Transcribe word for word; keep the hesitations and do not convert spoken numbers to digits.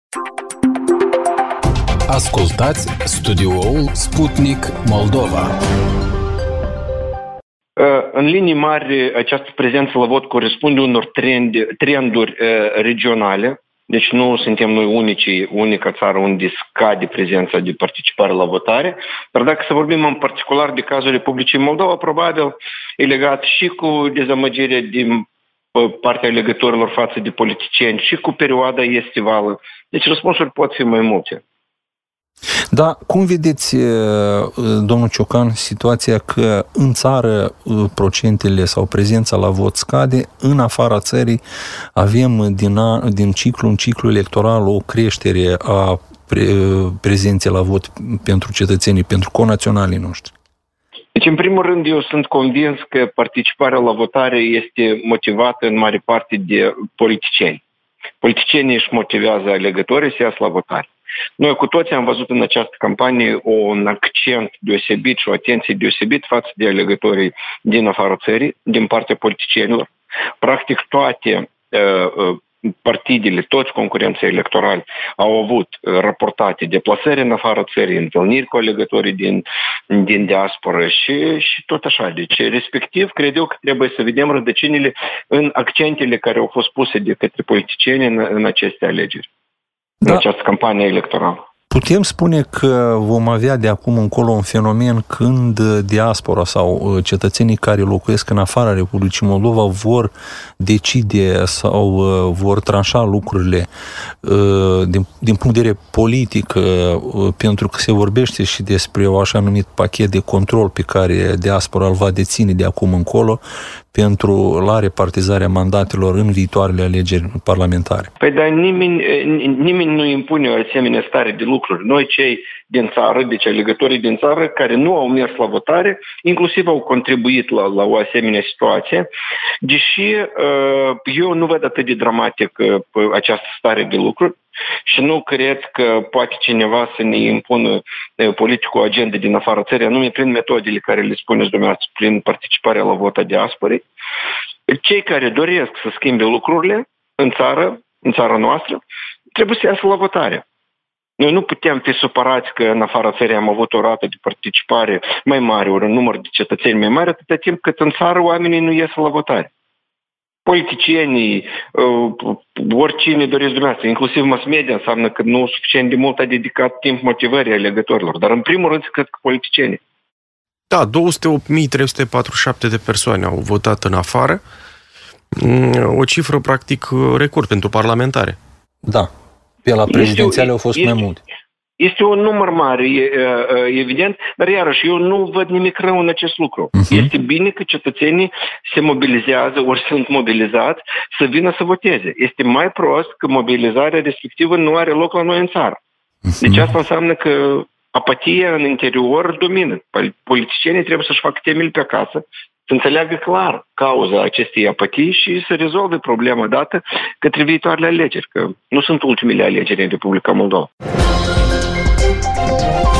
Ascultați studioul Sputnik Moldova. În linii mari, această prezență la vot corespunde unor trendi, trenduri regionale. Deci nu suntem noi unici, unica țară unde scade prezența de participare la votare. Dar dacă să vorbim în particular de cazul Republicii Moldova, probabil e legat și cu dezamăgirea din partea alegătorilor față de politicieni și cu perioada estivală. Deci răspunsuri pot fi mai multe. Da, cum vedeți, domnul Ciocan, situația că în țară procentele sau prezența la vot scade, în afara țării avem din, a, din ciclu în ciclu electoral o creștere a pre, prezenței la vot pentru cetățenii, pentru conaționalii noștri? Deci, în primul rând, eu sunt convins că participarea la votare este motivată în mare parte de politicieni. Politicienii își motivează alegătorii să iasă la votare. Noi cu toții am văzut în această campanie un accent deosebit și o atenție deosebit față de alegătorii din afara țării, din partea politicienilor. Practic toate uh, partidele, toți concurenții electorali au avut raportate deplasări în afara țării, întâlniri cu alegătorii din, din diasporă și, și tot așa. Deci, respectiv, cred eu că trebuie să vedem rădăcinile în accentele care au fost puse de către politicieni în, în aceste alegeri. Da. În această campanie electorală. Putem spune că vom avea de acum încolo un fenomen când diaspora sau cetățenii care locuiesc în afara Republicii Moldova vor decide sau vor tranșa lucrurile din, din punct de vedere politic, pentru că se vorbește și despre o așa numit pachet de control pe care diaspora îl va deține de acum încolo pentru la repartizarea mandatelor în viitoarele alegeri parlamentare. Păi dar nimeni, nimeni nu impune o asemenea stare de lucruri. Noi cei din țară, deci alegătorii din țară care nu au mers la votare, inclusiv au contribuit la, la o asemenea situație, deși eu nu văd atât de dramatic această stare de lucruri și nu cred că poate cineva să ne impună politic o agendă din afara țării, anume prin metodele care le spuneți dumneavoastră, prin participarea la vot a diasporei. Cei care doresc să schimbe lucrurile în țară, în țara noastră, trebuie să iasă la votare. Noi nu putem fi supărați că în afara țării am avut o rată de participare mai mare, ori un număr de cetățeni mai mare, atâta timp cât în țară oamenii nu ies la votare. Politicienii, oricine doresc dumneavoastră, inclusiv mass media, înseamnă că nu suficient de mult a dedicat timp motivării alegătorilor, dar în primul rând cred că politicienii. Da, două sute opt mii trei sute patruzeci și șapte de persoane au votat în afară, o cifră practic record pentru parlamentare. Da, pe la prezidențiale au fost este, mai mult. Este un număr mare, evident, dar iarăși eu nu văd nimic rău în acest lucru. Uh-huh. Este bine că cetățenii se mobilizează, ori sunt mobilizați, să vină să voteze. Este mai prost că mobilizarea respectivă nu are loc la noi în țară. Uh-huh. Deci asta înseamnă că apatia în interior domină. Politicienii trebuie să-și facă temele pe acasă, să înțeleagă clar cauza acestei apatii și să rezolve problema dată către viitoarele alegeri, că nu sunt ultimele alegeri în Republica Moldova.